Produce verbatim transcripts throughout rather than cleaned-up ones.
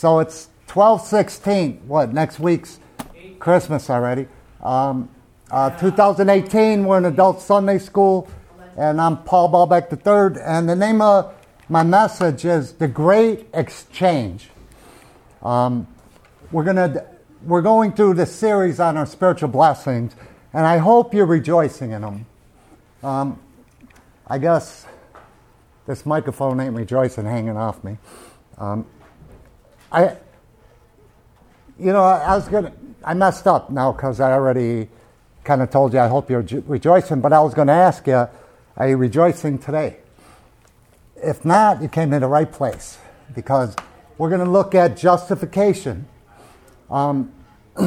So it's twelve sixteen. What, next week's Christmas already. Um, uh, two thousand eighteen, we're in Adult Sunday School, and I'm Paul Baalbeck the third, and the name of my message is The Great Exchange. Um, we're gonna we're going through this series on our spiritual blessings, and I hope you're rejoicing in them. Um, I guess this microphone ain't rejoicing hanging off me. Um, I, you know, I, I was gonna. I messed up now because I already kind of told you I hope you're ju- rejoicing, but I was going to ask you, are you rejoicing today? If not, you came to the right place, because we're going to look at justification. Um,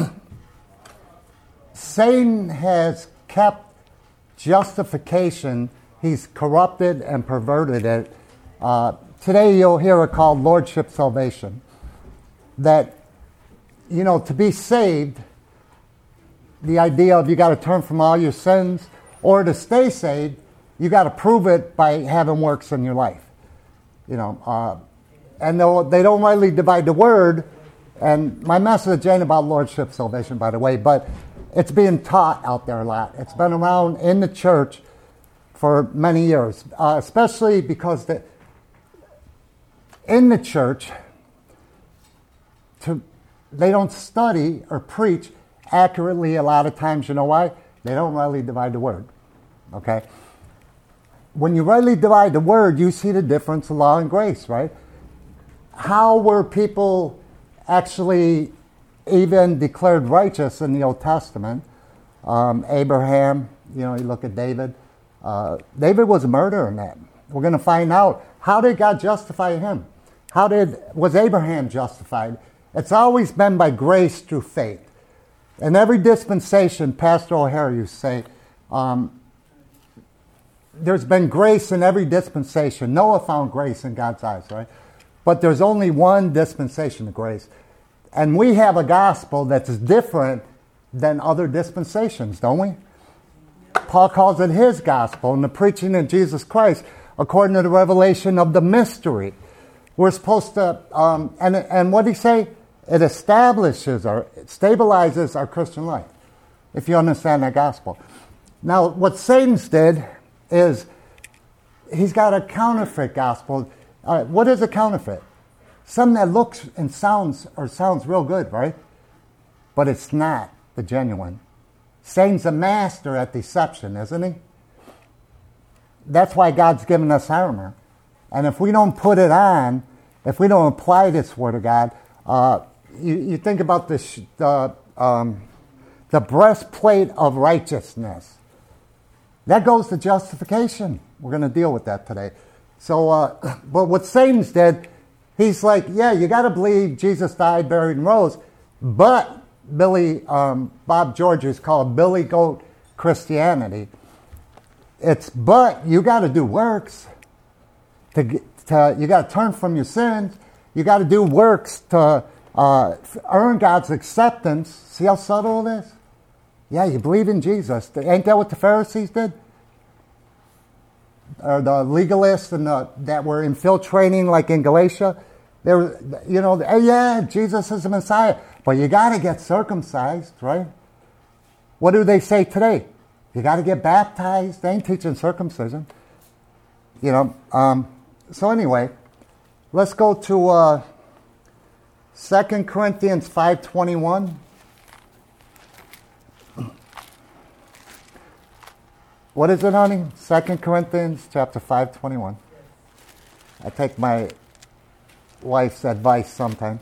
Satan has kept justification, he's corrupted and perverted it. Uh, today you'll hear it called Lordship Salvation. That, you know, to be saved, the idea of you got to turn from all your sins, or to stay saved, you got to prove it by having works in your life. You know, uh, and they don't rightly divide the word. And my message ain't about Lordship Salvation, by the way, but it's being taught out there a lot. It's been around in the church for many years, uh, especially because the, in the church, to they don't study or preach accurately a lot of times. You know why? They don't rightly divide the word. Okay? When you rightly divide the word, you see the difference of law and grace, right? How were people actually even declared righteous in the Old Testament? Um, Abraham, you know, you look at David. Uh, David was a murderer in that. We're going to find out, how did God justify him? How did was Abraham justified? It's always been by grace through faith. In every dispensation, Pastor O'Hara used to say, um, there's been grace in every dispensation. Noah found grace in God's eyes, right? But there's only one dispensation of grace. And we have a gospel that's different than other dispensations, don't we? Paul calls it his gospel, and the preaching of Jesus Christ, according to the revelation of the mystery. We're supposed to, um, and, and what did he say? It establishes or it stabilizes our Christian life, if you understand that gospel. Now, what Satan's did is he's got a counterfeit gospel. Uh, what is a counterfeit? Something that looks and sounds or sounds real good, right? But it's not the genuine. Satan's a master at deception, isn't he? That's why God's given us armor. And if we don't put it on, if we don't apply this Word of God, uh, you, you think about this, the, um, the breastplate of righteousness. That goes to justification. We're going to deal with that today. So, uh, but what Satan's did, he's like, yeah, you got to believe Jesus died, buried, and rose, but Billy, um, Bob George is called Billy Goat Christianity. It's, but you got to do works. To, to you got to turn from your sins. You got to do works to uh, earn God's acceptance. See how subtle it is? Yeah, you believe in Jesus. Ain't that what the Pharisees did? Or the legalists and the, that were infiltrating, like in Galatia. They were, you know, hey, yeah, Jesus is the Messiah, but you got to get circumcised, right? What do they say today? You got to get baptized. They ain't teaching circumcision. You know, um, so anyway, let's go to uh, Second Corinthians five twenty-one. What is it, honey? Second Corinthians chapter five twenty-one. I take my wife's advice sometimes.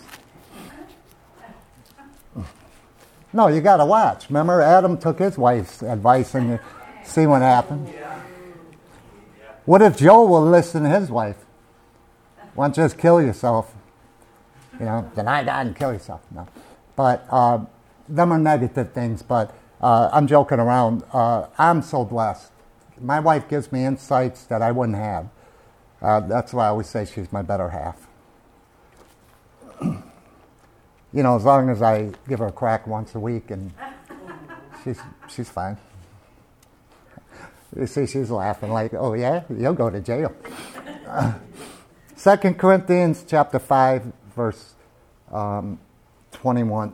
No, you got to watch. Remember, Adam took his wife's advice, and you see what happened. What if Joe will listen to his wife? Why don't you just kill yourself? You know, deny God and kill yourself. No. But uh, them are negative things, but uh, I'm joking around. Uh, I'm so blessed. My wife gives me insights that I wouldn't have. Uh, that's why I always say she's my better half. You know, as long as I give her a crack once a week, and she's she's fine. You see, she's laughing like, oh yeah, you'll go to jail. Uh, Second Corinthians chapter five, verse um, twenty-one.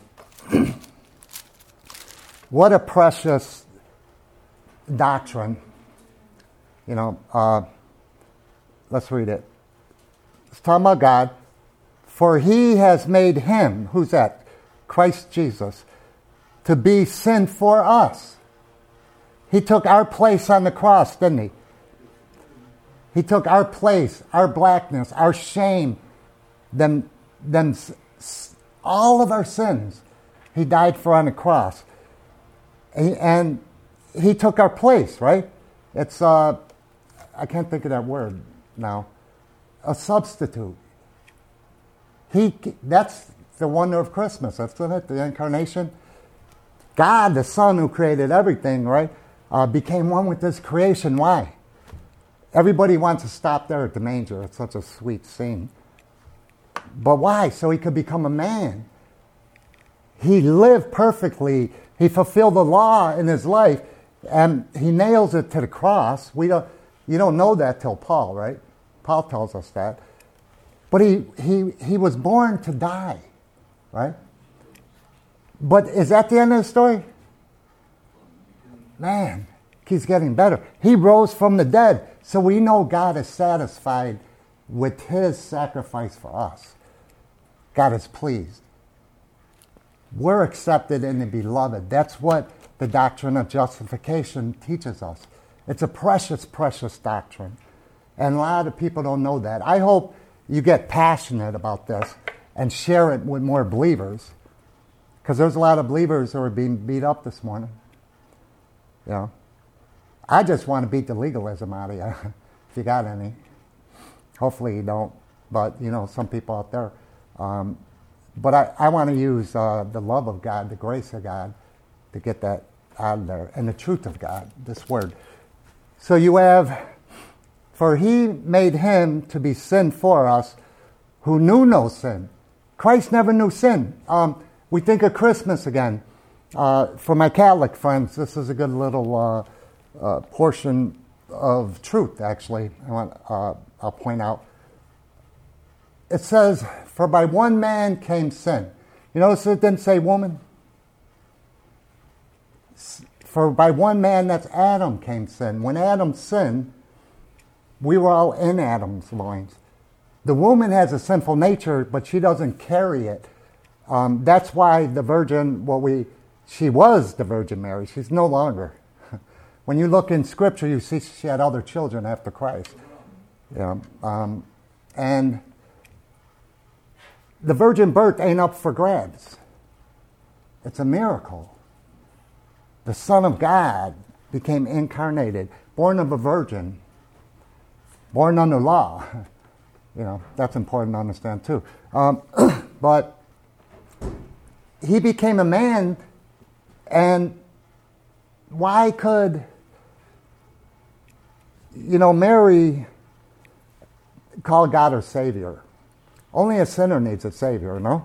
What a precious doctrine. You know, uh, let's read it. It's talking about God. For he has made him, who's that? Christ Jesus, to be sin for us. He took our place on the cross, didn't he? He took our place, our blackness, our shame, them, them, all of our sins. He died for on the cross. He, and he took our place, right? It's, uh, I can't think of that word now. A substitute. He, that's the wonder of Christmas, isn't it? The incarnation. God, the Son who created everything, right, uh, became one with this creation. Why? Everybody wants to stop there at the manger. It's such a sweet scene. But why? So he could become a man. He lived perfectly. He fulfilled the law in his life, and he nails it to the cross. We don't, you don't know that till Paul, right? Paul tells us that. But he, he, he was born to die, right? But is that the end of the story? Man, he's getting better. He rose from the dead, so we know God is satisfied with his sacrifice for us. God is pleased. We're accepted in the beloved. That's what the doctrine of justification teaches us. It's a precious, precious doctrine. And a lot of people don't know that. I hope you get passionate about this and share it with more believers. Because there's a lot of believers who are being beat up this morning. You know, I just want to beat the legalism out of you, if you got any. Hopefully you don't, but, you know, some people out there. Um, but I, I want to use uh, the love of God, the grace of God, to get that out of there, and the truth of God, this word. So you have, for he made him to be sin for us who knew no sin. Christ never knew sin. Um, we think of Christmas again. Uh, for my Catholic friends, this is a good little uh, uh, portion of truth, actually, I want, uh, I'll point out. It says, for by one man came sin. You notice it didn't say woman? For by one man, that's Adam, came sin. When Adam sinned, we were all in Adam's loins. The woman has a sinful nature, but she doesn't carry it. Um, that's why the Virgin, well, we, she was the Virgin Mary. She's no longer. When you look in Scripture, you see she had other children after Christ. Yeah, um, and the virgin birth ain't up for grabs. It's a miracle. The Son of God became incarnated, born of a virgin, born under law. You know, that's important to understand too. Um, but he became a man, and why could, you know, Mary call God her Savior? Only a sinner needs a Savior, no?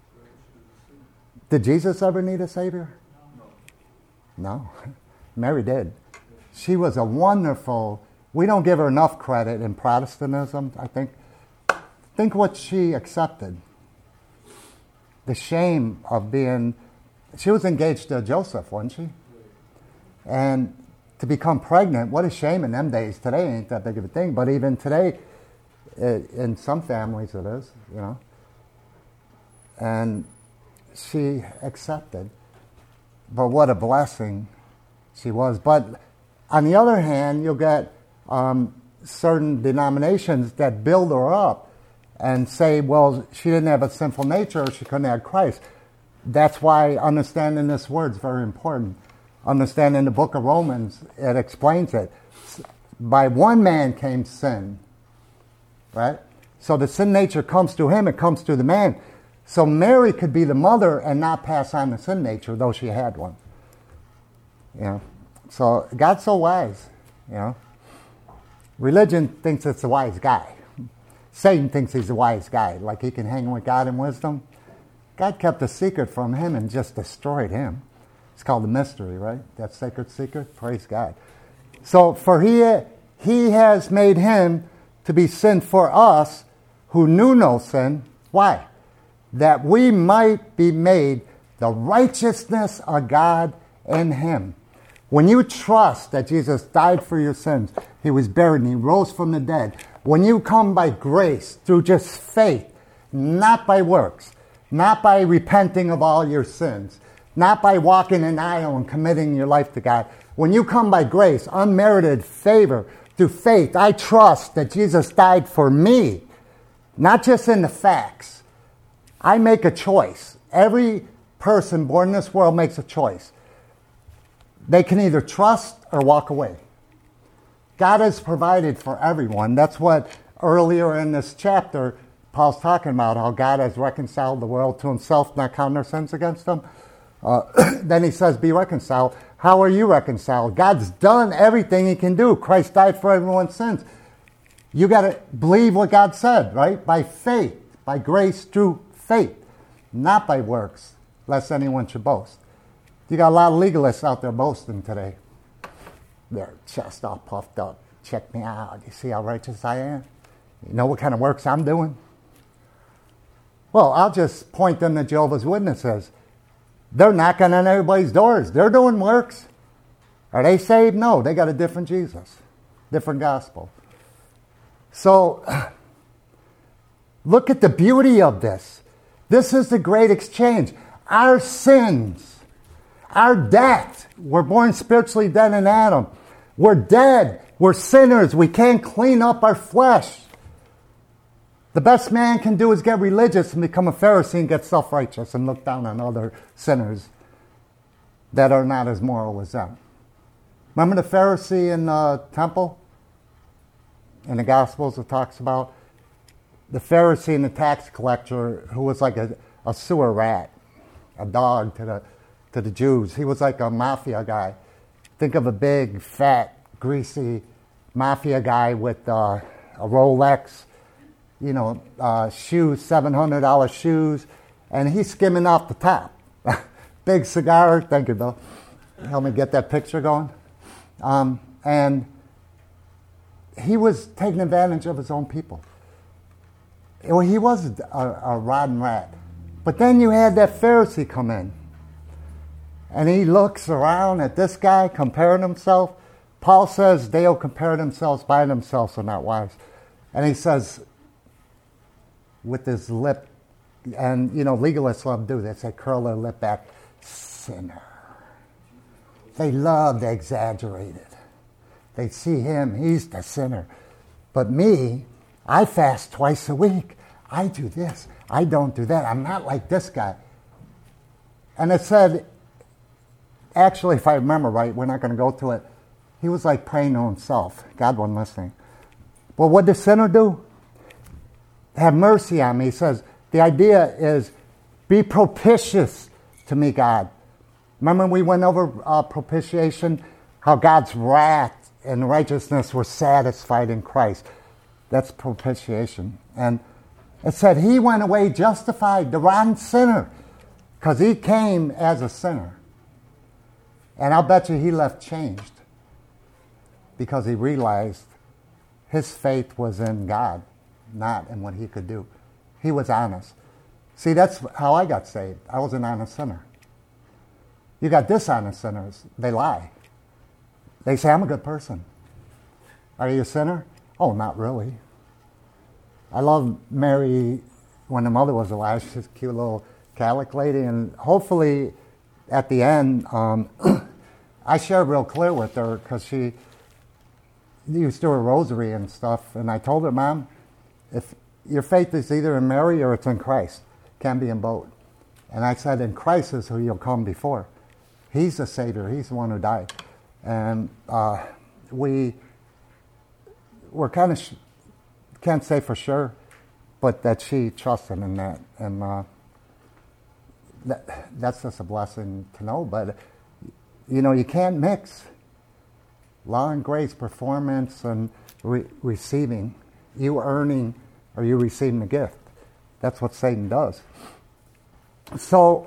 Did Jesus ever need a Savior? No. Mary did. She was a wonderful, we don't give her enough credit in Protestantism, I think. Think what she accepted. The shame of being, she was engaged to Joseph, wasn't she? And to become pregnant, what a shame in them days. Today ain't that big of a thing, but even today, it, in some families it is, you know. And she accepted. But what a blessing she was. But on the other hand, you'll get um, certain denominations that build her up and say, well, she didn't have a sinful nature, or she couldn't have Christ. That's why understanding this word is very important. Understanding the book of Romans, it explains it. By one man came sin, right? So the sin nature comes through him, it comes through the man. So Mary could be the mother and not pass on the sin nature, though she had one. You know, so God's so wise, you know. Religion thinks it's a wise guy. Satan thinks he's a wise guy, like he can hang with God in wisdom. God kept a secret from him and just destroyed him. It's called the mystery, right? That sacred secret. Praise God. So for he, he has made him to be sin for us who knew no sin. Why? that we might be made the righteousness of God in him. When you trust that Jesus died for your sins, he was buried and he rose from the dead, when you come by grace through just faith, not by works, not by repenting of all your sins, not by walking an aisle and committing your life to God, when you come by grace, unmerited favor, through faith, I trust that Jesus died for me, not just in the facts. I make a choice. Every person born in this world makes a choice. They can either trust or walk away. God has provided for everyone. That's what earlier in this chapter, Paul's talking about, how God has reconciled the world to himself, not counting their sins against them. Uh, then he says, be reconciled. How are you reconciled? God's done everything he can do. Christ died for everyone's sins. You got to believe what God said, right? By faith, by grace through faith, not by works, lest anyone should boast. You got a lot of legalists out there boasting today. Their chest all puffed up. Check me out. You see how righteous I am? You know what kind of works I'm doing? Well, I'll just point them to Jehovah's Witnesses. They're knocking on everybody's doors. They're doing works. Are they saved? No, they got a different Jesus, different gospel. So, look at the beauty of this. This is the great exchange. Our sins, our death, we're born spiritually dead in Adam. We're dead. We're sinners. We can't clean up our flesh. The best man can do is get religious and become a Pharisee and get self-righteous and look down on other sinners that are not as moral as them. Remember the Pharisee in the temple? In the Gospels it talks about the Pharisee and the tax collector who was like a, a sewer rat, a dog to the, to the Jews. He was like a mafia guy. Think of a big, fat, greasy mafia guy with uh, a Rolex, you know, uh, shoes, seven hundred dollars shoes, and he's skimming off the top. Big cigar. Thank you, Bill. Help me get that picture going. Um, and he was taking advantage of his own people. Well, he was a, a rotten rat. But then you had that Pharisee come in. And he looks around at this guy comparing himself. Paul says they'll compare themselves by themselves are not wise. And he says, with his lip, and you know, legalists love to do this, they curl their lip back, sinner. They love to exaggerate it. They see him, he's the sinner. But me, I fast twice a week. I do this. I don't do that. I'm not like this guy. And it said, actually, if I remember right, we're not going to go to it, he was like praying to himself. God wasn't listening. Well, what did the sinner do? Have mercy on me. He says, the idea is, be propitious to me, God. Remember we went over uh, propitiation, how God's wrath and righteousness were satisfied in Christ. That's propitiation. And it said he went away justified, the rotten sinner, because he came as a sinner. And I'll bet you he left changed because he realized his faith was in God, not in what he could do. He was honest. See, that's how I got saved. I was an honest sinner. You got dishonest sinners. They lie. They say, I'm a good person. Are you a sinner? Oh, not really. I love Mary when the mother was alive. She's a cute little Catholic lady. And hopefully at the end, um, I shared real clear with her because she used to do a rosary and stuff. And I told her, Mom, if your faith is either in Mary or it's in Christ, can't be in both. And I said, in Christ is who you'll come before. He's the Savior. He's the one who died. And uh, we we're kind of, sh- can't say for sure, but that she trusted in that. And uh, that, that's just a blessing to know. But, you know, you can't mix law and grace, performance and re- receiving. You earning or you receiving the gift. That's what Satan does. So,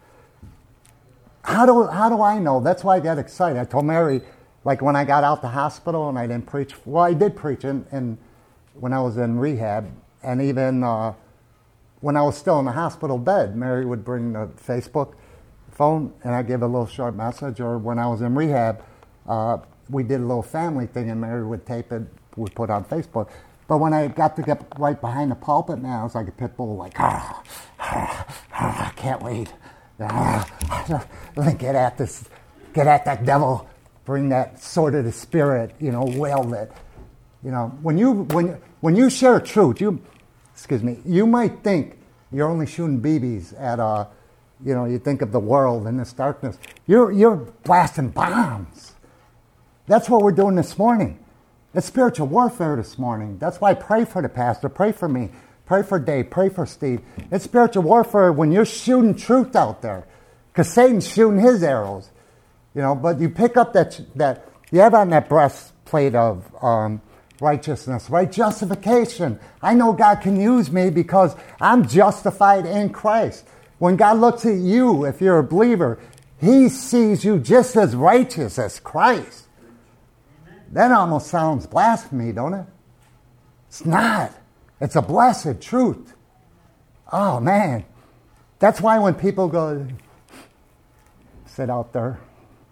how do how do I know? That's why I got excited. I told Mary, like when I got out the hospital and I didn't preach. Well, I did preach in, in when I was in rehab, and even uh, when I was still in the hospital bed, Mary would bring the Facebook phone, and I'd give a little short message. Or when I was in rehab, uh, we did a little family thing, and Mary would tape it, would put it on Facebook. But when I got to get right behind the pulpit, man, I was like a pit bull, like, ah, ah, ah, I can't wait. Ah, get at this, get at that devil, bring that sword of the spirit, you know, wield it. You know, when you when when you share truth, you, excuse me, you might think you're only shooting B Bs at uh, you know, you think of the world in this darkness. You're you're blasting bombs. That's what we're doing this morning. It's spiritual warfare this morning. That's why I pray for the pastor, pray for me, pray for Dave, pray for Steve. It's spiritual warfare when you're shooting truth out there, because Satan's shooting his arrows, you know. But you pick up that that you have on that breastplate of um, righteousness, right? Justification. I know God can use me because I'm justified in Christ. When God looks at you, if you're a believer, He sees you just as righteous as Christ. That almost sounds blasphemy, don't it? It's not. It's a blessed truth. Oh, man. That's why when people go, sit out there,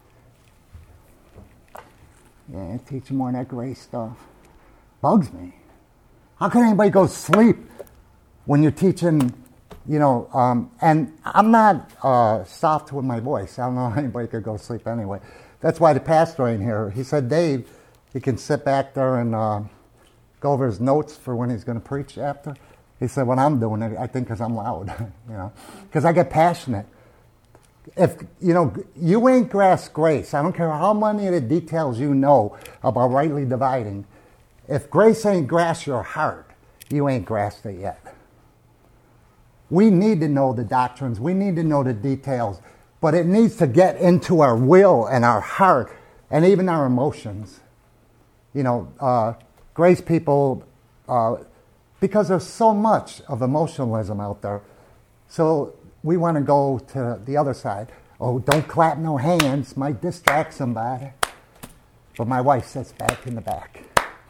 yeah, teach more of that grace stuff. Bugs me. How can anybody go to sleep when you're teaching, you know, um, and I'm not uh, soft with my voice. I don't know how anybody could go to sleep anyway. That's why the pastor ain't here. He said, Dave, he can sit back there and uh, go over his notes for when he's going to preach after. He said, when I'm doing it, I think because I'm loud, you know, because I get passionate. If, you know, you ain't grasped grace, I don't care how many of the details you know about rightly dividing, if grace ain't grasped your heart, you ain't grasped it yet. We need to know the doctrines, we need to know the details, but it needs to get into our will and our heart and even our emotions. You know, uh, grace people, uh, because there's so much of emotionalism out there, so we want to go to the other side. Oh, don't clap no hands, might distract somebody. But my wife sits back in the back.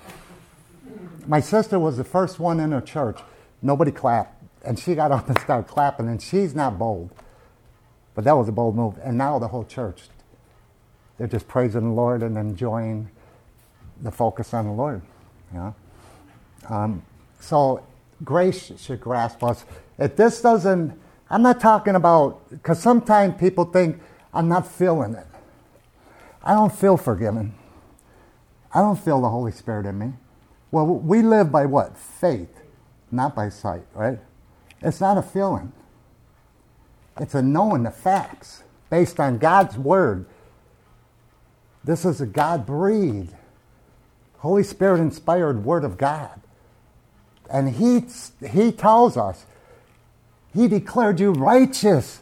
My sister was the first one in her church. Nobody clapped. And she got up and started clapping, and she's not bold. But that was a bold move. And now the whole church, they're just praising the Lord and enjoying the focus on the Lord. You know? Um, so grace should grasp us. If this doesn't, I'm not talking about, because sometimes people think I'm not feeling it. I don't feel forgiven. I don't feel the Holy Spirit in me. Well, we live by what? Faith, not by sight, right? It's not a feeling. It's a knowing the facts based on God's Word. This is a God-breathed, Holy Spirit-inspired Word of God. And He, he tells us, He declared you righteous.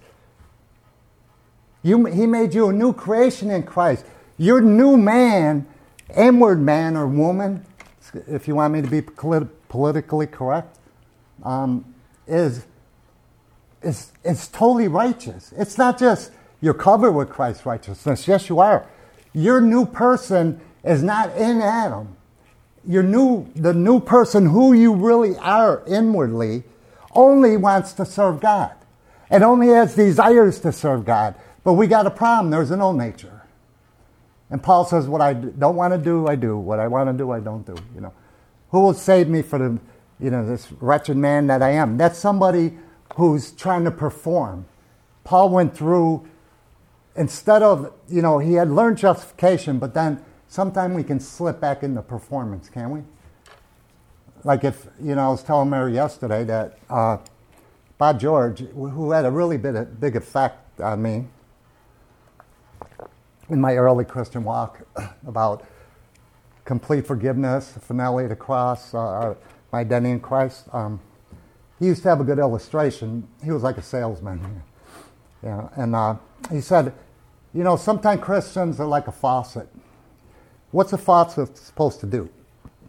You, he made you a new creation in Christ. Your new man, inward man or woman, if you want me to be polit- politically correct, um, is, is, is totally righteous. It's not just you're covered with Christ's righteousness. Yes, you are. Your new person is not in Adam. Your new, the new person who you really are inwardly only wants to serve God. It only has desires to serve God. But we got a problem. There's an old nature. And Paul says, what I don't want to do, I do. What I want to do, I don't do. You know, who will save me for the, you know, this wretched man that I am? That's somebody who's trying to perform. Paul went through, instead of, you know, he had learned justification, but then sometimes we can slip back into performance, can't we? Like if, you know, I was telling Mary yesterday that uh, Bob George, who had a really big, big effect on me in my early Christian walk about complete forgiveness, finality of the cross, uh, my identity in Christ, um, he used to have a good illustration. He was like a salesman. You know, and uh, he said, you know, sometimes Christians are like a faucet. What's a faucet supposed to do?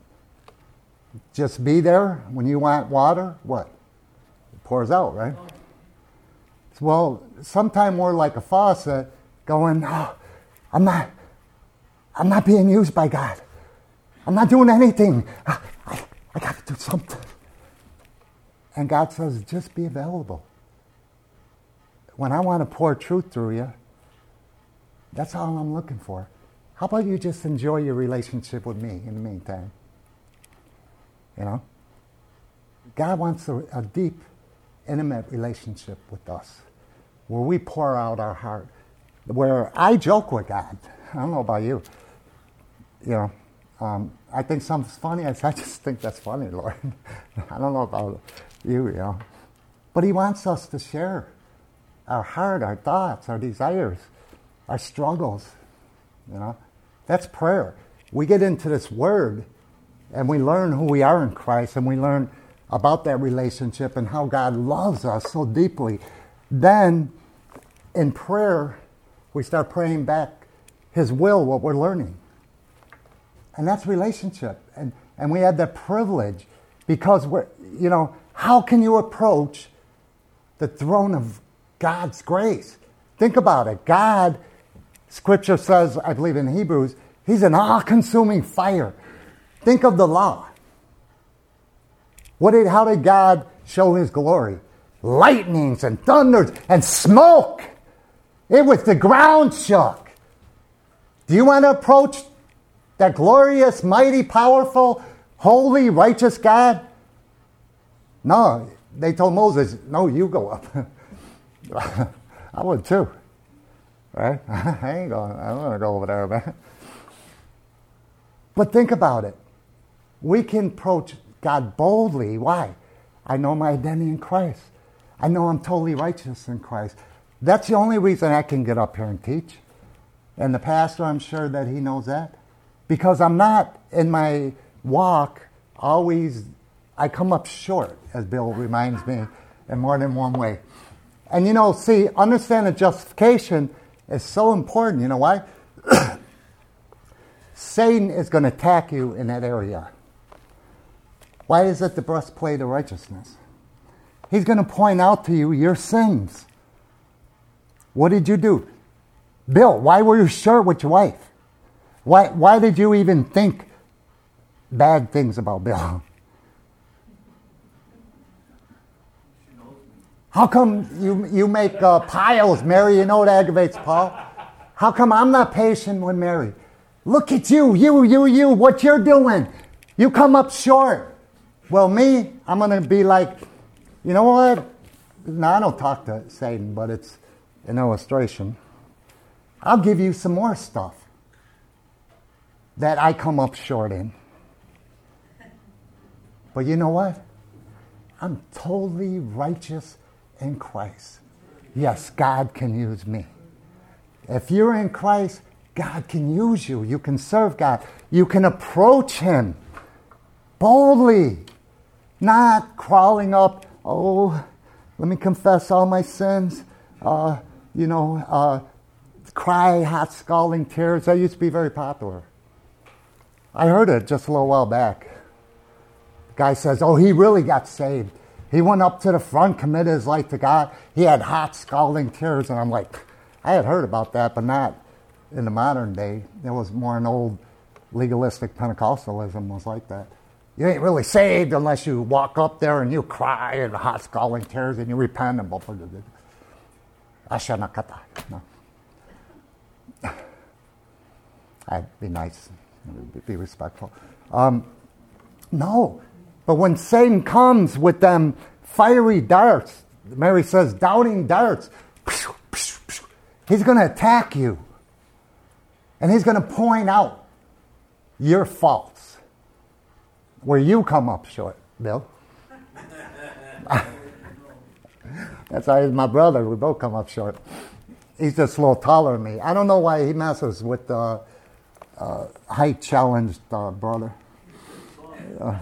Just be there when you want water? What? It pours out, right? Well, sometimes we're like a faucet going, oh, I'm not, I'm not being used by God. I'm not doing anything. I, I, I got to do something. And God says, just be available. When I want to pour truth through you, that's all I'm looking for. How about you just enjoy your relationship with me in the meantime? You know? God wants a, a deep, intimate relationship with us, where we pour out our heart, where I joke with God. I don't know about you. You know, um, I think something's funny. I just think that's funny, Lord. I don't know about you, you know. But he wants us to share our heart, our thoughts, our desires, our struggles, you know. That's prayer. We get into this word and we learn who we are in Christ, and we learn about that relationship and how God loves us so deeply. Then in prayer, we start praying back his will, what we're learning. And that's relationship. And, and we have that privilege because we're, you know, how can you approach the throne of God's grace? Think about it. God, Scripture says, I believe in Hebrews, he's an all-consuming fire. Think of the law. What did, how did God show his glory? Lightnings and thunders and smoke. It was the ground shook. Do you want to approach that glorious, mighty, powerful, holy, righteous God? No. They told Moses, no, you go up. I would too. Right? I ain't going, I don't want to go over there, man. But think about it. We can approach God boldly. Why? I know my identity in Christ. I know I'm totally righteous in Christ. That's the only reason I can get up here and teach. And the pastor, I'm sure that he knows that. Because I'm not, in my walk, always, I come up short, as Bill reminds me, in more than one way. And you know, see, understanding justification is so important. You know why? Satan is going to attack you in that area. Why is it the breastplate of righteousness? He's going to point out to you your sins. What did you do? Bill, why were you short with your wife? Why, why did you even think bad things about Bill? How come you, you make uh, piles, Mary? You know what aggravates Paul? How come I'm not patient with Mary? Look at you, you, you, you, what you're doing. You come up short. Well, me, I'm going to be like, you know what? Now, I don't talk to Satan, but it's an illustration. I'll give you some more stuff that I come up short in. But you know what? I'm totally righteous in Christ. Yes, God can use me. If you're in Christ, God can use you. You can serve God. You can approach him boldly, not crawling up, oh, let me confess all my sins, uh, you know, uh, cry hot scalding tears. That used to be very popular. I heard it just a little while back. The guy says, oh, he really got saved. He went up to the front, committed his life to God. He had hot scalding tears. And I'm like, I had heard about that, but not in the modern day. It was more an old legalistic Pentecostalism was like that. You ain't really saved unless you walk up there and you cry and hot scalding tears and you repent and blah, blah, blah, blah. Ashanakata. No. I'd be nice, be respectful. Um, no, but when Satan comes with them fiery darts, Mary says, doubting darts, he's going to attack you. And he's going to point out your faults, where you come up short, Bill. That's why he's my brother. We both come up short. He's just a little taller than me. I don't know why he messes with the uh, uh, height-challenged uh, brother. Uh,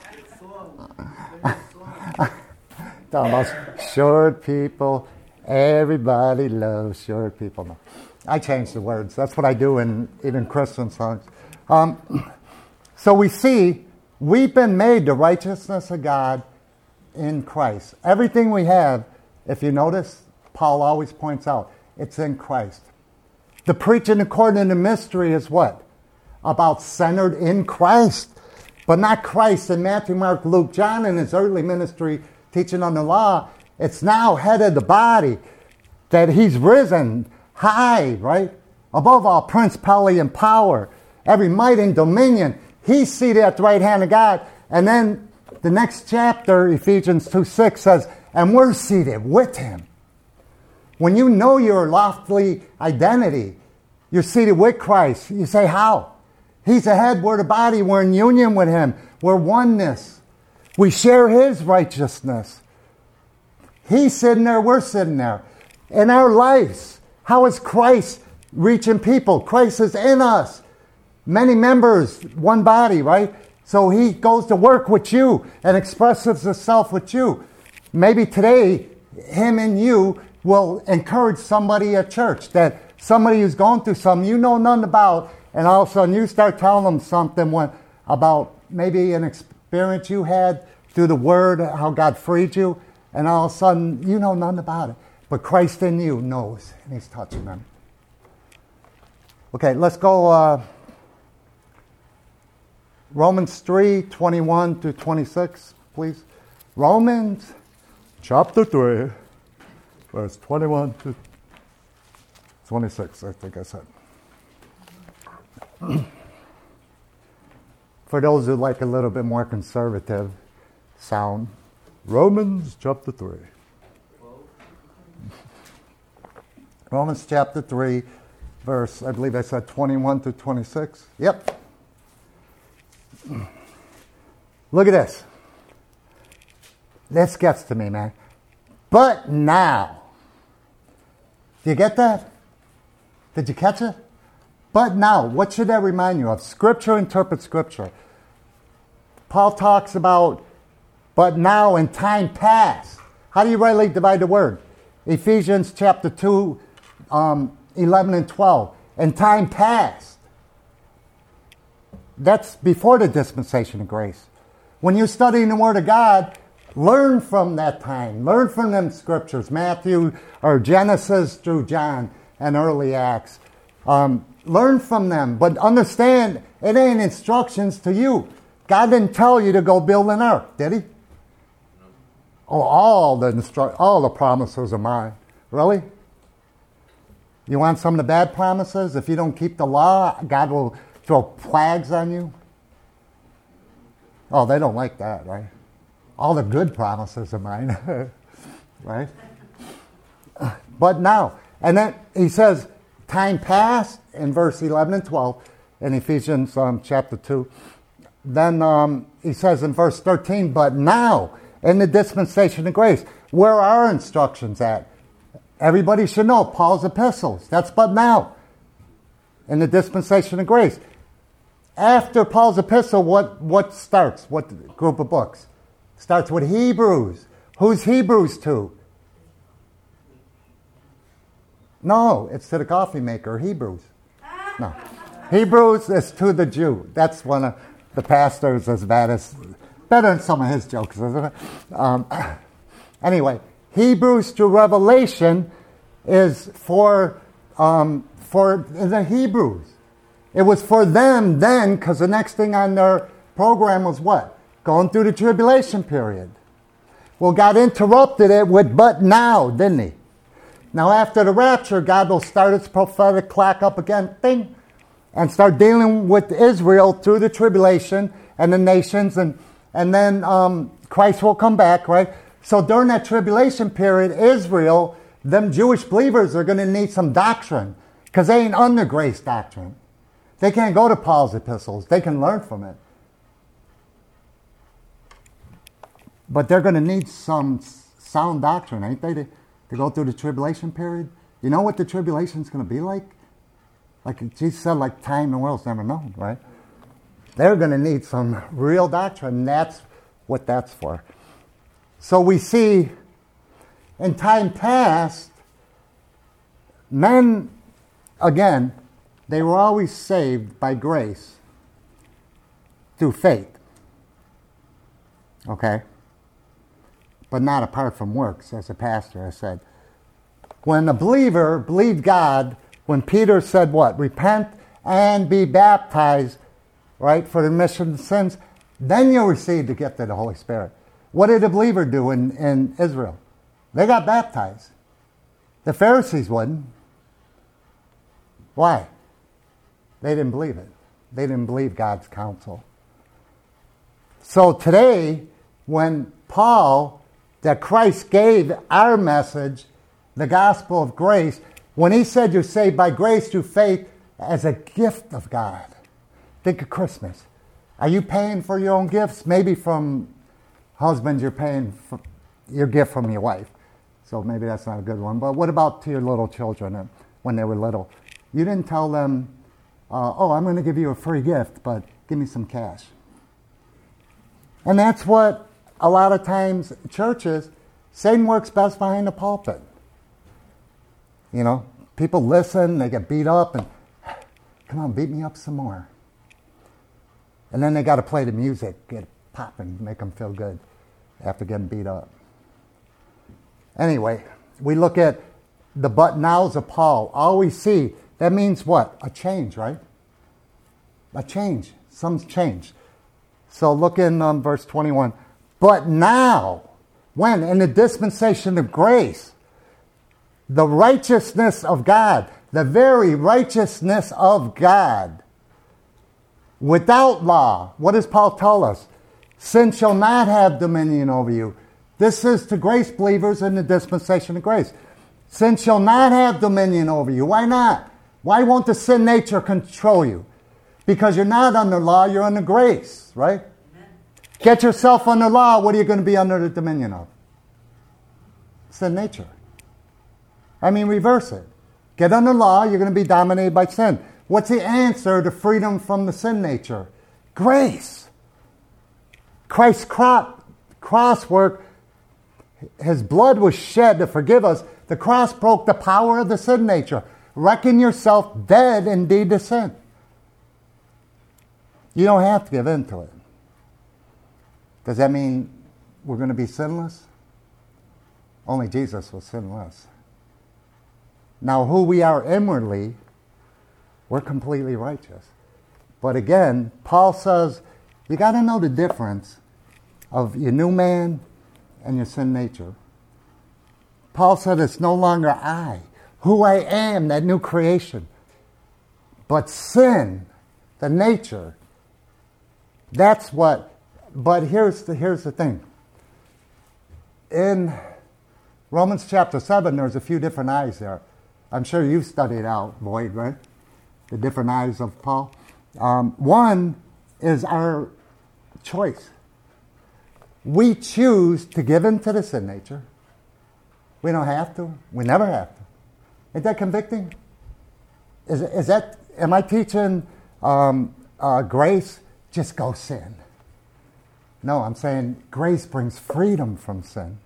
talking about short people. Everybody loves short people. No. I change the words. That's what I do in even Christian songs. Um, so we see we've been made the righteousness of God in Christ. Everything we have, if you notice, Paul always points out, it's in Christ. The preaching according to the mystery is what? About centered in Christ. But not Christ in Matthew, Mark, Luke, John in his early ministry teaching on the law. It's now head of the body, that he's risen high, right? Above all principality and power, every might and dominion. He's seated at the right hand of God. And then the next chapter, Ephesians two six says, and we're seated with him. When you know your lofty identity, you're seated with Christ. You say, how? He's the head, we're the body, we're in union with him. We're oneness. We share his righteousness. He's sitting there, we're sitting there. In our lives, how is Christ reaching people? Christ is in us. Many members, one body, right? So he goes to work with you and expresses himself with you. Maybe today, him and you will encourage somebody at church, that somebody who's going through something you know nothing about, and all of a sudden you start telling them something when, about maybe an experience you had through the Word, how God freed you, and all of a sudden you know nothing about it. But Christ in you knows, and he's touching them. Okay, let's go uh, Romans three, twenty-one to twenty-six, please. Romans chapter three, verse twenty-one to twenty-six, I think I said. For those who like a little bit more conservative sound, Romans chapter three. Romans chapter three, verse, I believe I said twenty-one to twenty-six. Yep. Look at this. This gets to me, man. But now. Do you get that? Did you catch it? But now, what should that remind you of? Scripture interprets Scripture. Paul talks about, but now in time past. How do you rightly divide the word? Ephesians chapter two, um, eleven and twelve. In time past. That's before the dispensation of grace. When you're studying the Word of God, learn from that time. Learn from them Scriptures. Matthew or Genesis through John and early Acts. Um, learn from them. But understand, it ain't instructions to you. God didn't tell you to go build an ark, did he? Oh, all the instru- all the promises are mine. Really? You want some of the bad promises? If you don't keep the law, God will throw plagues on you? Oh, they don't like that, right? All the good promises are mine, right? But now, and then he says, time past in verse eleven and twelve in Ephesians um, chapter two. Then um, he says in verse thirteen, but now in the dispensation of grace, where are our instructions at? Everybody should know Paul's epistles. That's but now in the dispensation of grace. After Paul's epistle, what, what starts? What group of books? Starts with Hebrews. Who's Hebrews to? No, it's to the coffee maker, Hebrews. No. Hebrews is to the Jew. That's one of the pastors as bad as, better than some of his jokes, isn't it? Um, anyway, Hebrews to Revelation is for, um, for the Hebrews. It was for them then, because the next thing on their program was what? Going through the tribulation period. Well, God interrupted it with but now, didn't he? Now after the rapture, God will start its prophetic clock up again, thing, and start dealing with Israel through the tribulation and the nations, and, and then um, Christ will come back, right? So during that tribulation period, Israel, them Jewish believers are going to need some doctrine, because they ain't under grace doctrine. They can't go to Paul's epistles. They can learn from it. But they're going to need some sound doctrine, ain't they, to, to go through the tribulation period? You know what the tribulation is going to be like? Like Jesus said, like time the world's never known, right? They're going to need some real doctrine. That's what that's for. So we see in time past, men, again, they were always saved by grace through faith. Okay? But not apart from works, as a pastor has said. When a believer believed God, when Peter said what? Repent and be baptized, right, for the remission of sins, then you'll receive the gift of the Holy Spirit. What did the believer do in, in Israel? They got baptized. The Pharisees wouldn't. Why? They didn't believe it. They didn't believe God's counsel. So today, when Paul, that Christ gave our message, the gospel of grace, when he said you're saved by grace through faith as a gift of God. Think of Christmas. Are you paying for your own gifts? Maybe from husbands, you're paying for your gift from your wife. So maybe that's not a good one. But what about to your little children when they were little? You didn't tell them, uh, oh, I'm going to give you a free gift, but give me some cash. And that's what a lot of times churches, Satan works best behind the pulpit. You know, people listen, they get beat up, and come on, beat me up some more. And then they got to play the music, get it popping, make them feel good after getting beat up. Anyway, we look at the but nows of Paul. All we see, that means what? A change, right? A change. Something's changed. So look in um, verse twenty-one. But now, when? In the dispensation of grace, the righteousness of God, the very righteousness of God, without law. What does Paul tell us? Sin shall not have dominion over you. This is to grace believers in the dispensation of grace. Sin shall not have dominion over you. Why not? Why won't the sin nature control you? Because you're not under law, you're under grace, right? Amen. Get yourself under law, what are you going to be under the dominion of? Sin nature. I mean, reverse it. Get under law, you're going to be dominated by sin. What's the answer to freedom from the sin nature? Grace. Christ's cross work, his blood was shed to forgive us. The cross broke the power of the sin nature. Reckon yourself dead indeed to sin. You don't have to give in to it. Does that mean we're going to be sinless? Only Jesus was sinless. Now, who we are inwardly, we're completely righteous. But again, Paul says, you got to know the difference of your new man and your sin nature. Paul said it's no longer I, who I am, that new creation. But sin, the nature, that's what, but here's the, here's the thing. In Romans chapter seven, there's a few different eyes there. I'm sure you've studied out, Boyd, right? The different eyes of Paul. Um, one is our choice. We choose to give in to the sin nature. We don't have to. We never have to. Isn't that convicting? Is, is that, am I teaching um, uh, grace? Just go sin. No, I'm saying grace brings freedom from sin.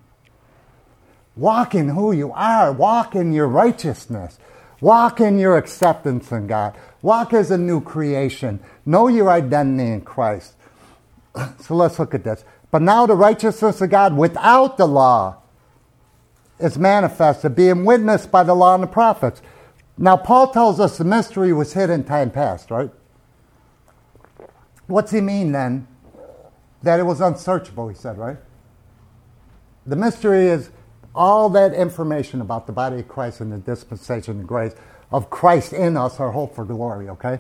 Walk in who you are. Walk in your righteousness. Walk in your acceptance in God. Walk as a new creation. Know your identity in Christ. So let's look at this. But now the righteousness of God without the law is manifested, being witnessed by the law and the prophets. Now Paul tells us the mystery was hid in time past, right? What's he mean then? That it was unsearchable, he said, right? The mystery is all that information about the body of Christ and the dispensation of grace of Christ in us, our hope for glory, okay?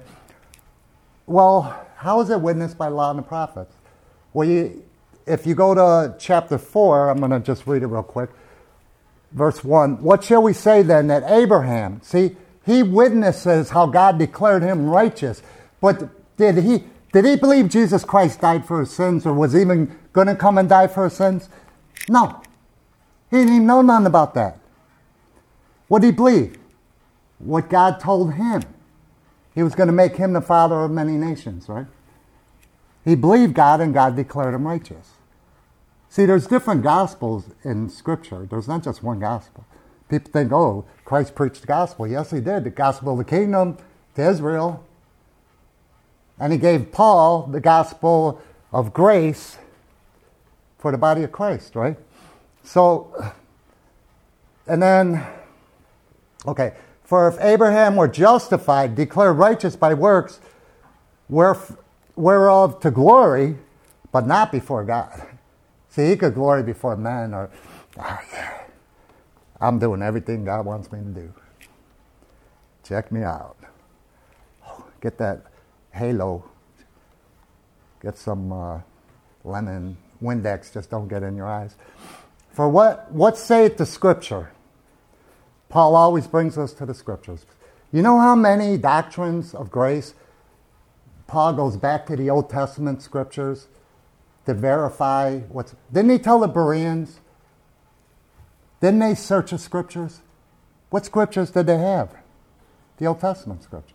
Well, how is it witnessed by law and the prophets? Well, you, if you go to chapter four, I'm going to just read it real quick. Verse one, what shall we say then that Abraham, see, he witnesses how God declared him righteous, but did he did he believe Jesus Christ died for his sins or was even going to come and die for his sins? No. He didn't even know nothing about that. What did he believe? What God told him. He was going to make him the father of many nations, right? He believed God and God declared him righteous. See, there's different gospels in Scripture. There's not just one gospel. People think, oh, Christ preached the gospel. Yes, he did. The gospel of the kingdom to Israel. And he gave Paul the gospel of grace for the body of Christ, right? So, and then, okay, for if Abraham were justified, declared righteous by works, whereof to glory, but not before God. See, he could glory before men or, ah, yeah, I'm doing everything God wants me to do. Check me out. Get that halo. Get some uh, lemon Windex. Just don't get in your eyes. For what, what saith the Scripture? Paul always brings us to the Scriptures. You know how many doctrines of grace Paul goes back to the Old Testament Scriptures to verify what's... Didn't he tell the Bereans? Didn't they search the Scriptures? What Scriptures did they have? The Old Testament Scriptures.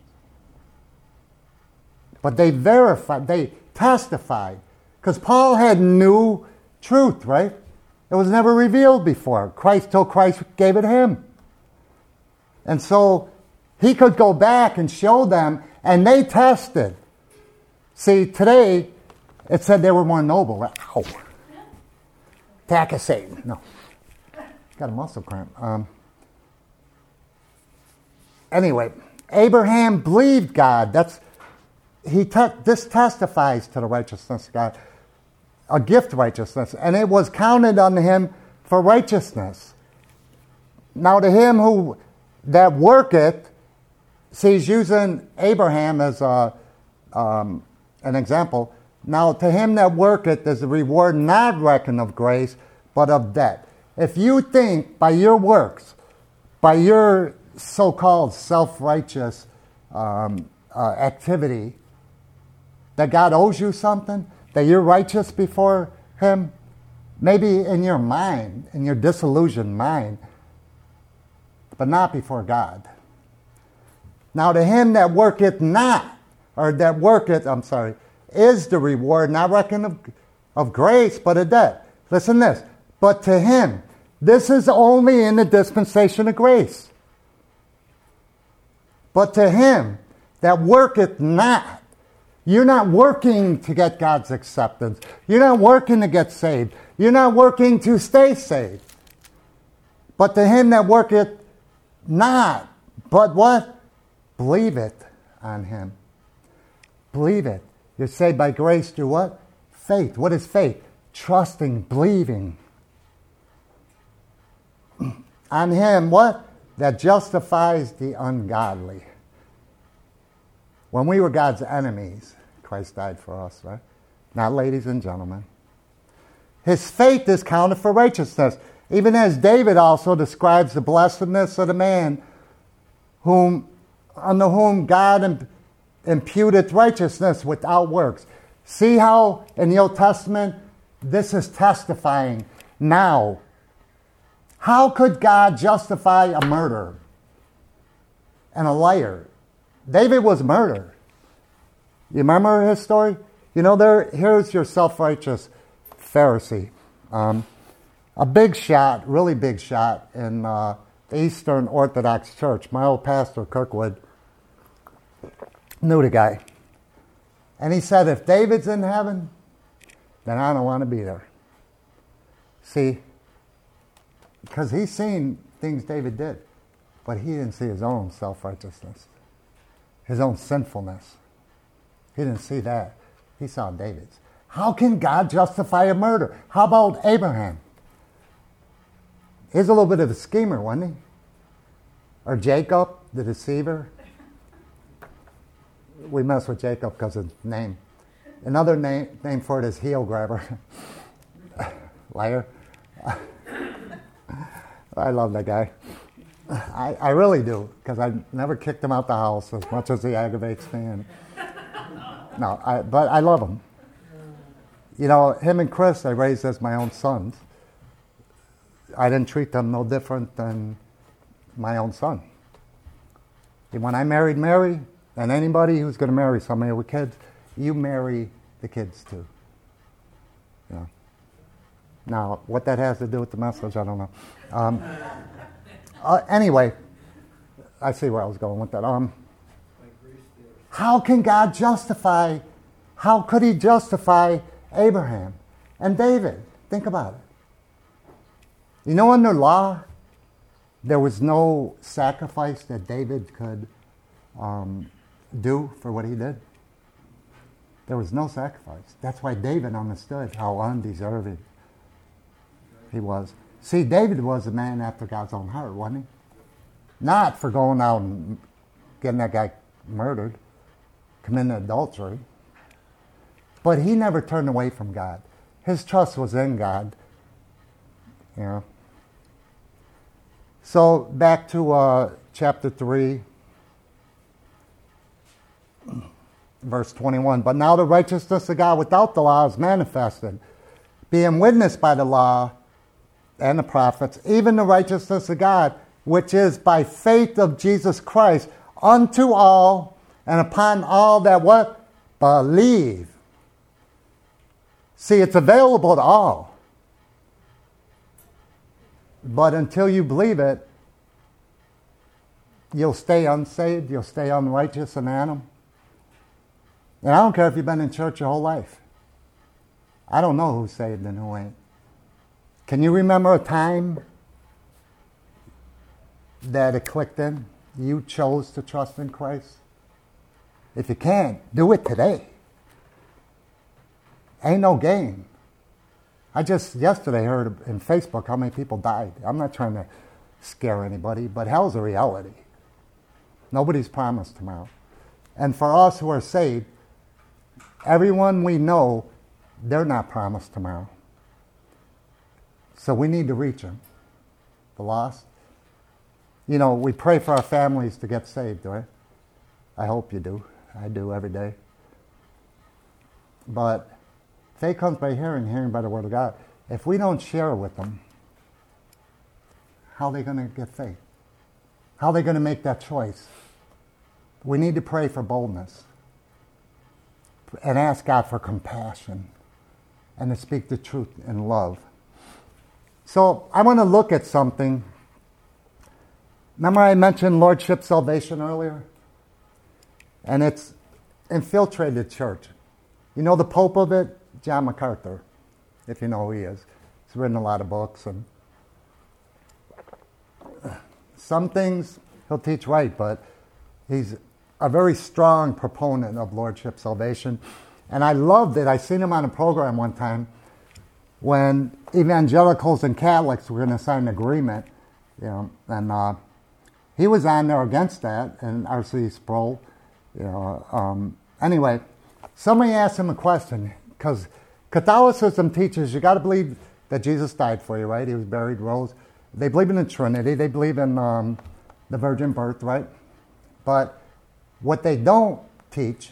But they verified, they testified. Because Paul had new truth, right? It was never revealed before. Christ, till Christ gave it him. And so he could go back and show them, and they tested. See, today, it said they were more noble. Ow. Attack of Satan. No. Got a muscle cramp. Um, anyway, Abraham believed God. That's he. Te- this testifies to the righteousness of God, a gift of righteousness, and it was counted unto him for righteousness. Now, to him who that worketh, see, he's using Abraham as a, um, an example. Now, to him that worketh is the reward not reckoned of grace, but of debt. If you think by your works, by your so-called self-righteous um, uh, activity, that God owes you something, that you're righteous before him, maybe in your mind, in your disillusioned mind, but not before God. Now to him that worketh not, or that worketh, I'm sorry, is the reward not reckoned of, of grace, but of debt. Listen to this. But to him, this is only in the dispensation of grace. But to him that worketh not, you're not working to get God's acceptance. You're not working to get saved. You're not working to stay saved. But to him that worketh not, but what? Believe it on him. Believe it. You're saved by grace through what? Faith. What is faith? Trusting, believing. On him, what? That justifies the ungodly. When we were God's enemies, Christ died for us, right? Not ladies and gentlemen. His faith is counted for righteousness. Even as David also describes the blessedness of the man whom, unto whom God imp- imputeth righteousness without works. See how in the Old Testament this is testifying now. How could God justify a murderer and a liar? David was murdered. You remember his story? You know, there. Here's your self-righteous Pharisee. Um, a big shot, really big shot in uh, the Eastern Orthodox Church. My old pastor, Kirkwood, knew the guy. And he said, if David's in heaven, then I don't want to be there. See, because he's seen things David did, but he didn't see his own self-righteousness, his own sinfulness. He didn't see that. He saw David's. How can God justify a murder? How about Abraham? He's a little bit of a schemer, wasn't he? Or Jacob, the deceiver. We mess with Jacob because of his name. Another name, name for it is heel grabber. Liar. I love that guy. I, I really do, because I never kicked him out the house as much as he aggravates me. And, no, I, but I love him. You know, him and Chris, I raised as my own sons. I didn't treat them no different than my own son. And when I married Mary, and anybody who's going to marry somebody with kids, you marry the kids too. Yeah. Now, what that has to do with the message, I don't know. Um, uh, anyway, I see where I was going with that. Um, how can God justify, how could he justify Abraham and David? Think about it. You know, under law, there was no sacrifice that David could um, do for what he did. There was no sacrifice. That's why David understood how undeserving He was. See, David was a man after God's own heart, wasn't he? Not for going out and getting that guy murdered, committing adultery. But he never turned away from God. His trust was in God. You know. So back to uh, chapter three, verse twenty-one. But now the righteousness of God without the law is manifested, being witnessed by the law and the prophets, even the righteousness of God, which is by faith of Jesus Christ, unto all and upon all that what? Believe. See, it's available to all. But until you believe it, you'll stay unsaved, you'll stay unrighteous and Adam. And I don't care if you've been in church your whole life. I don't know who's saved and who ain't. Can you remember a time that it clicked in? You chose to trust in Christ? If you can't, do it today. Ain't no game. I just yesterday heard in Facebook how many people died. I'm not trying to scare anybody, but hell's a reality. Nobody's promised tomorrow. And for us who are saved, everyone we know, they're not promised tomorrow. So we need to reach them, the lost. You know, we pray for our families to get saved, right? I hope you do. I do every day. But faith comes by hearing, hearing by the word of God. If we don't share with them, how are they going to get faith? How are they going to make that choice? We need to pray for boldness and ask God for compassion and to speak the truth in love. So I want to look at something. Remember I mentioned Lordship Salvation earlier? And it's infiltrated the church. You know the Pope of it? John MacArthur, if you know who he is. He's written a lot of books. And some things he'll teach right, but he's a very strong proponent of Lordship Salvation. And I loved it. I seen him on a program one time when evangelicals and Catholics were going to sign an agreement, you know, and uh, he was on there against that, and R C Sproul, you know. Um, anyway, somebody asked him a question, because Catholicism teaches you got to believe that Jesus died for you, right? He was buried, rose. They believe in the Trinity. They believe in um, the virgin birth, right? But what they don't teach,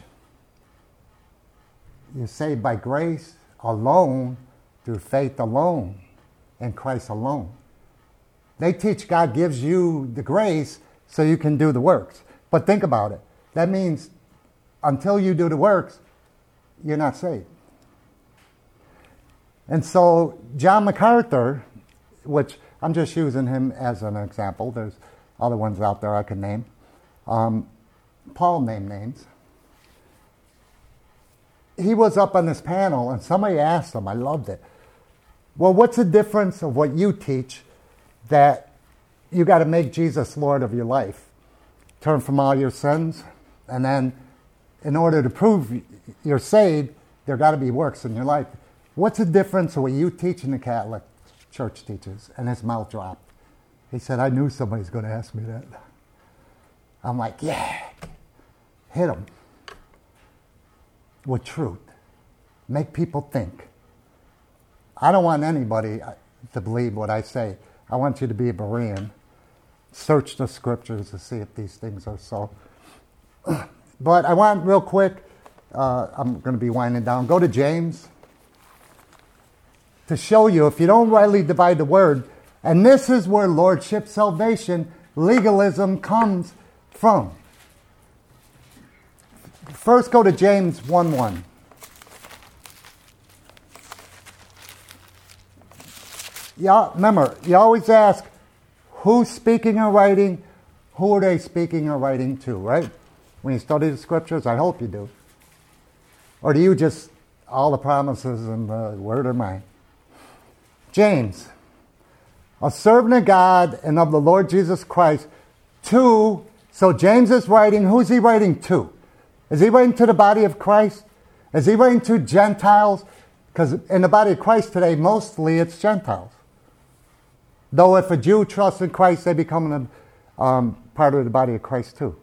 you're saved by grace alone, through faith alone, in Christ alone. They teach God gives you the grace so you can do the works. But think about it. That means until you do the works, you're not saved. And so John MacArthur, which I'm just using him as an example. There's other ones out there I could name. Um, Paul named names. He was up on this panel and somebody asked him, I loved it, well, what's the difference of what you teach that you got to make Jesus Lord of your life? Turn from all your sins, and then in order to prove you're saved, there got to be works in your life. What's the difference of what you teach and the Catholic Church teaches? And his mouth dropped. He said, I knew somebody's going to ask me that. I'm like, yeah, hit him with truth. Make people think. I don't want anybody to believe what I say. I want you to be a Berean. Search the scriptures to see if these things are so. But I want real quick, uh, I'm going to be winding down, go to James to show you if you don't rightly divide the word, and this is where Lordship Salvation, legalism comes from. First go to James one one. Yeah, remember, you always ask, who's speaking or writing? Who are they speaking or writing to, right? When you study the scriptures, I hope you do. Or do you just, all the promises and the word are mine? James, a servant of God and of the Lord Jesus Christ, to, so James is writing, who's he writing to? Is he writing to the body of Christ? Is he writing to Gentiles? Because in the body of Christ today, mostly it's Gentiles. Though if a Jew trusts in Christ, they become a um, part of the body of Christ too.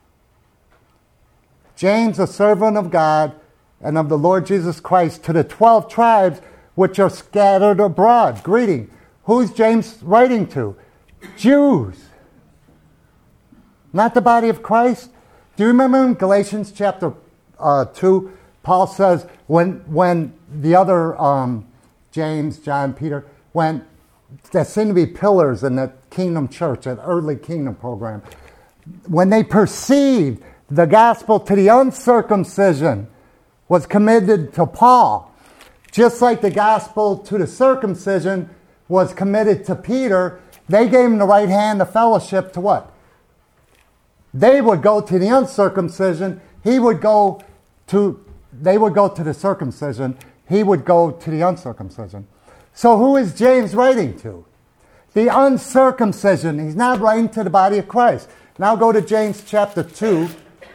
James, a servant of God and of the Lord Jesus Christ, to the twelve tribes which are scattered abroad. Greeting. Who's James writing to? Jews. Not the body of Christ. Do you remember in Galatians chapter uh, two, Paul says, when when the other, um, James, John, Peter, when there seemed to be pillars in the kingdom church, that early kingdom program, when they perceived the gospel to the uncircumcision was committed to Paul, just like the gospel to the circumcision was committed to Peter, they gave him the right hand of fellowship to what? They would go to the uncircumcision, he would go to, they would go to the circumcision, he would go to the uncircumcision. So who is James writing to? The uncircumcision. He's not writing to the body of Christ. Now go to James chapter two.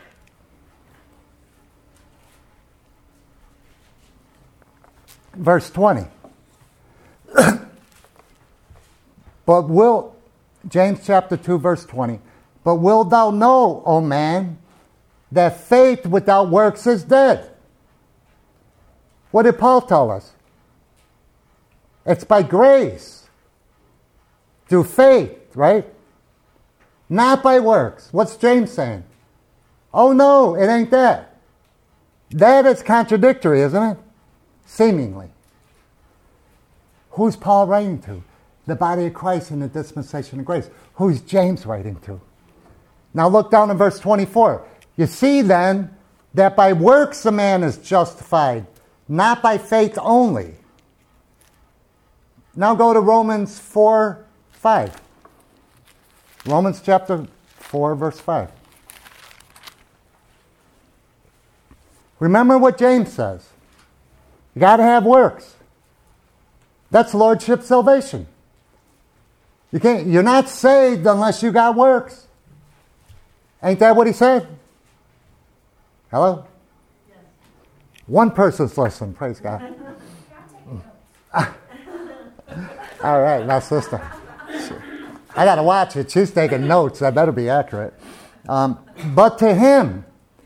Verse twenty. But will, James chapter two, verse twenty. But wilt thou know, O man, that faith without works is dead? What did Paul tell us? It's by grace, through faith, right? Not by works. What's James saying? Oh no, it ain't that. That is contradictory, isn't it? Seemingly. Who's Paul writing to? The body of Christ in the dispensation of grace. Who's James writing to? Now look down in verse twenty-four. You see then that by works a man is justified, not by faith only. Now go to Romans four, five. Romans chapter four, verse five. Remember what James says. You got to have works. That's lordship salvation. You can't, you're not saved unless you got works. Ain't that what he said? Hello? Yes. One person's listening, praise God. All right, now sister. I got to watch it. She's taking notes. That better be accurate. Um, but to him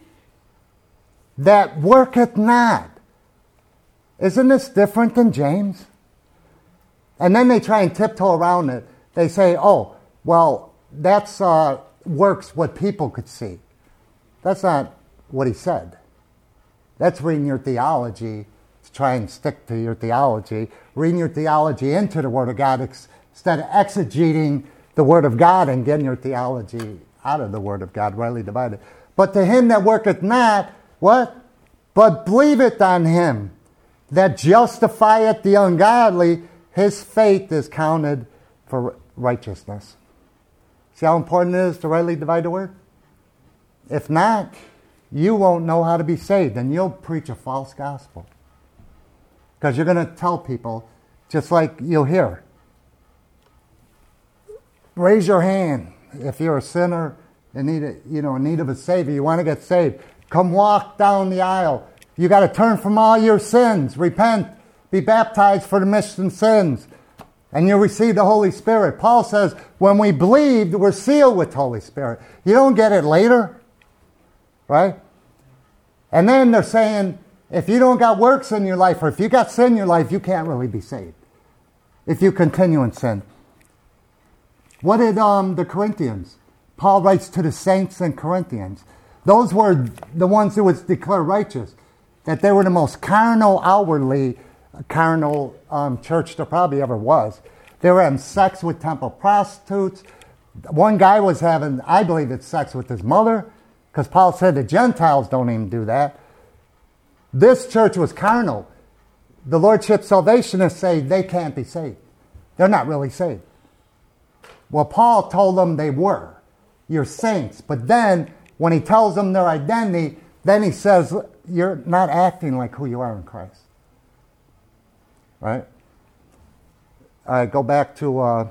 that worketh not. Isn't this different than James? And then they try and tiptoe around it. They say, oh, well, that's uh, works what people could see. That's not what he said. That's reading your theology to try and stick to your theology. Reading your theology into the Word of God ex- instead of exegeting the Word of God and getting your theology out of the Word of God, rightly divided. But to him that worketh not, what? But believeth on him that justifieth the ungodly, his faith is counted for righteousness. See how important it is to rightly divide the Word? If not, you won't know how to be saved, and you'll preach a false gospel. Because you're going to tell people, just like you'll hear, raise your hand if you're a sinner in need of, you know, in need of a Savior. You want to get saved. Come walk down the aisle. You got to turn from all your sins. Repent. Be baptized for the remission of sins. And you'll receive the Holy Spirit. Paul says, when we believed, we're sealed with the Holy Spirit. You don't get it later. Right? And then they're saying, if you don't got works in your life, or if you got sin in your life, you can't really be saved. If you continue in sin. What did um, the Corinthians? Paul writes to the saints in Corinthians. Those were the ones who was declared righteous. That they were the most carnal, outwardly carnal um, church there probably ever was. They were having sex with temple prostitutes. One guy was having, I believe it's sex with his mother, because Paul said the Gentiles don't even do that. This church was carnal. The Lordship Salvationists say they can't be saved. They're not really saved. Well, Paul told them they were. You're saints. But then, when he tells them their identity, then he says, you're not acting like who you are in Christ. Right? All right, go back to uh,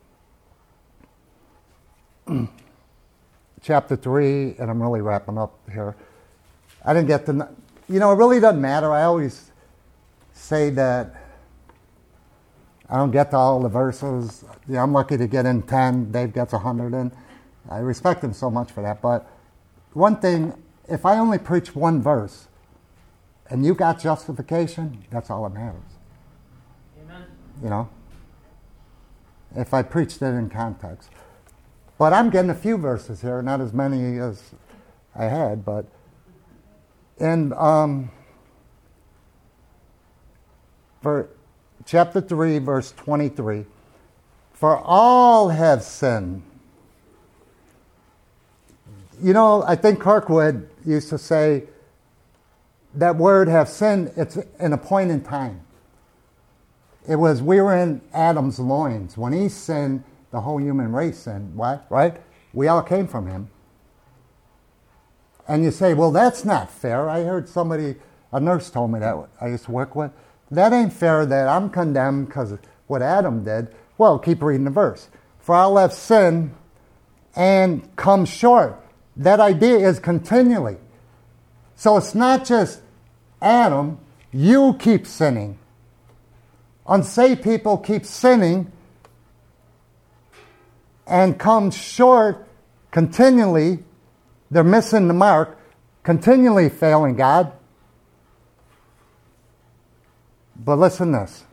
chapter three, and I'm really wrapping up here. I didn't get to, you know, it really doesn't matter. I always say that I don't get to all the verses. Yeah, I'm lucky to get in ten. Dave gets one hundred in. I respect him so much for that. But one thing, if I only preach one verse and you got justification, that's all that matters. Amen. You know? If I preached it in context. But I'm getting a few verses here, not as many as I had, but in um, for chapter three, verse twenty-three, for all have sinned. You know, I think Kirkwood used to say that word have sinned, it's in a point in time. It was, we were in Adam's loins. When he sinned, the whole human race sinned. What? Right? We all came from him. And you say, well, that's not fair. I heard somebody, a nurse told me that I used to work with. That ain't fair that I'm condemned because of what Adam did. Well, keep reading the verse. For all have sinned and come short. That idea is continually. So it's not just Adam, you keep sinning. Unsaved people keep sinning and come short continually. They're missing the mark, continually failing God. But listen to this.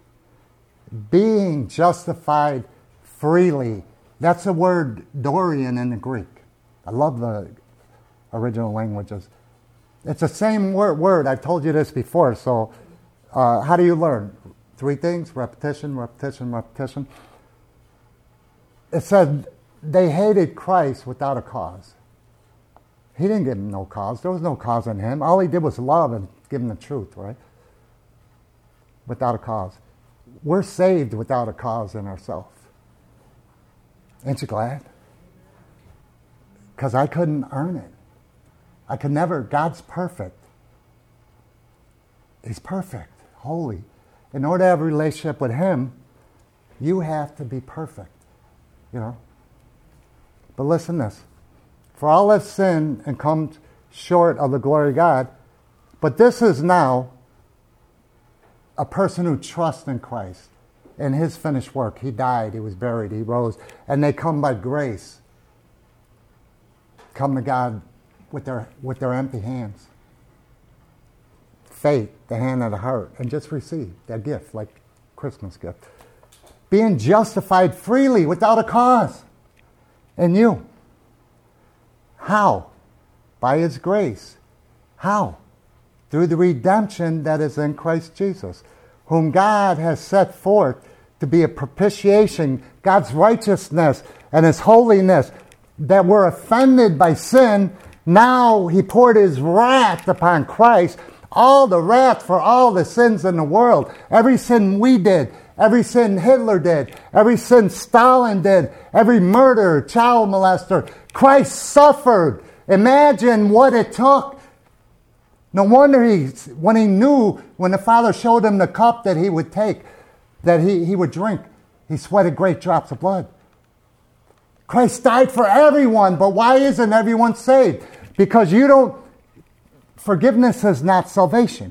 Being justified freely. That's the word Dorian in the Greek. I love the original languages. It's the same word. word. I've told you this before. So uh, how do you learn? Three things. Repetition, repetition, repetition. It said they hated Christ without a cause. He didn't give them no cause. There was no cause in him. All he did was love and give them the truth, right? Without a cause. We're saved without a cause in ourselves. Ain't you glad? Because I couldn't earn it. I could never. God's perfect. He's perfect, holy. In order to have a relationship with him, you have to be perfect. You know? But listen to this. For all have sinned and come short of the glory of God. But this is now a person who trusts in Christ and his finished work. He died, he was buried, he rose. And they come by grace. Come to God with their, with their empty hands. Faith, the hand of the heart. And just receive that gift, like Christmas gift. Being justified freely without a cause. In you. How? By his grace. How? Through the redemption that is in Christ Jesus, whom God has set forth to be a propitiation, God's righteousness and his holiness, that were offended by sin. Now he poured his wrath upon Christ, all the wrath for all the sins in the world, every sin we did, every sin Hitler did, every sin Stalin did, every murderer, child molester. Christ suffered. Imagine what it took. No wonder he, when he knew, when the Father showed him the cup that he would take, that he, he would drink, he sweated great drops of blood. Christ died for everyone, but why isn't everyone saved? Because you don't, forgiveness is not salvation.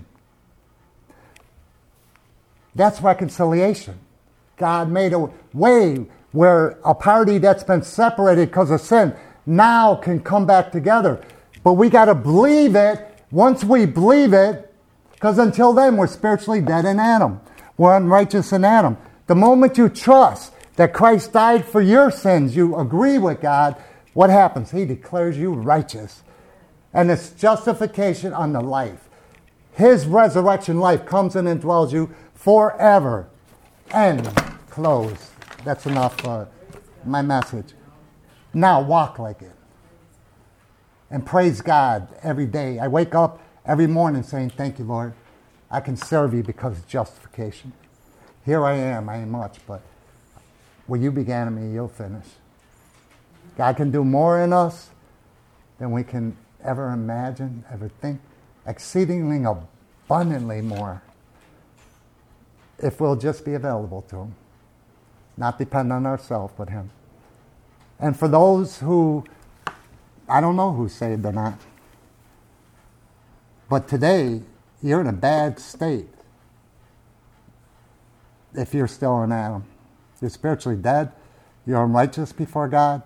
That's reconciliation. God made a way where a party that's been separated because of sin now can come back together. But we got to believe it. Once we believe it, because until then we're spiritually dead in Adam. We're unrighteous in Adam. The moment you trust that Christ died for your sins, you agree with God, what happens? He declares you righteous. And it's justification on the life. His resurrection life comes in and dwells you forever. End. Close. That's enough for my message. Now walk like it. And praise God every day. I wake up every morning saying, thank you, Lord. I can serve you because of justification. Here I am. I ain't much, but what you began in me, you'll finish. God can do more in us than we can ever imagine, ever think. Exceedingly abundantly more. If we'll just be available to him. Not depend on ourselves, but him. And for those who, I don't know who's saved or not. But today, you're in a bad state. if you're still in Adam. You're spiritually dead. You're unrighteous before God.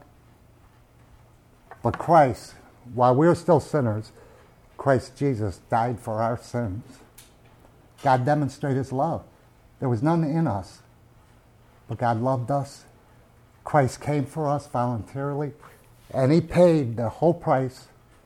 But Christ, while we're still sinners, Christ Jesus died for our sins. God demonstrated his love. There was none in us, but God loved us. Christ came for us voluntarily, and he paid the whole price.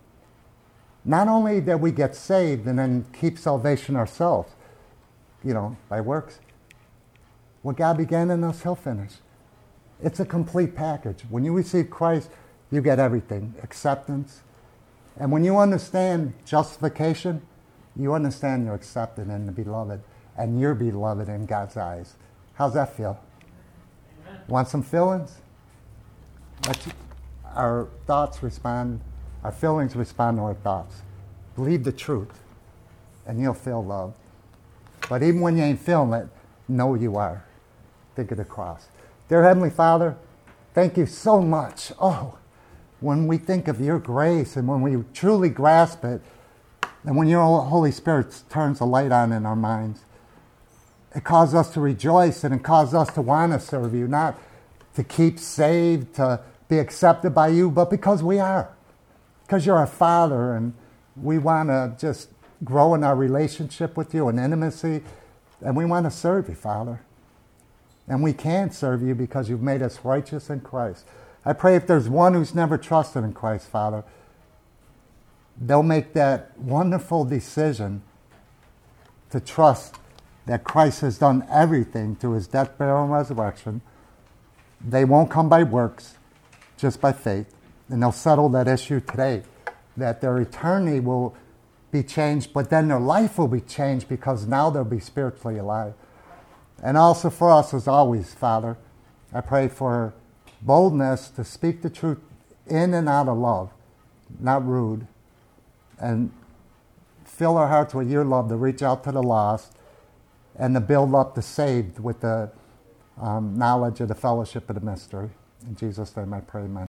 Not only that we get saved and then keep salvation ourselves, you know, by works. What God began in us, he'll finish. It's a complete package. When you receive Christ, you get everything. Acceptance. And when you understand justification, you understand you're accepted and the beloved. And you're beloved in God's eyes. How's that feel? Amen. Want some feelings? Let's, our thoughts respond, our feelings respond to our thoughts. Believe the truth, and you'll feel love. But even when you ain't feeling it, know you are. Think of the cross. Dear Heavenly Father, thank you so much. Oh, when we think of your grace and when we truly grasp it, and when your Holy Spirit turns the light on in our minds, it causes us to rejoice and it causes us to want to serve you, not to keep saved, to be accepted by you, but because we are. Because you're our Father and we want to just grow in our relationship with you and intimacy, and we want to serve you, Father. And we can serve you because you've made us righteous in Christ. I pray if there's one who's never trusted in Christ, Father, they'll make that wonderful decision to trust that Christ has done everything through his death, burial, and resurrection. They won't come by works, just by faith. And they'll settle that issue today, that their eternity will be changed, but then their life will be changed because now they'll be spiritually alive. And also for us, as always, Father, I pray for boldness to speak the truth in and out of love, not rude, and fill our hearts with your love to reach out to the lost and to build up the saved with the um, knowledge of the fellowship of the mystery. In Jesus' name I pray, amen.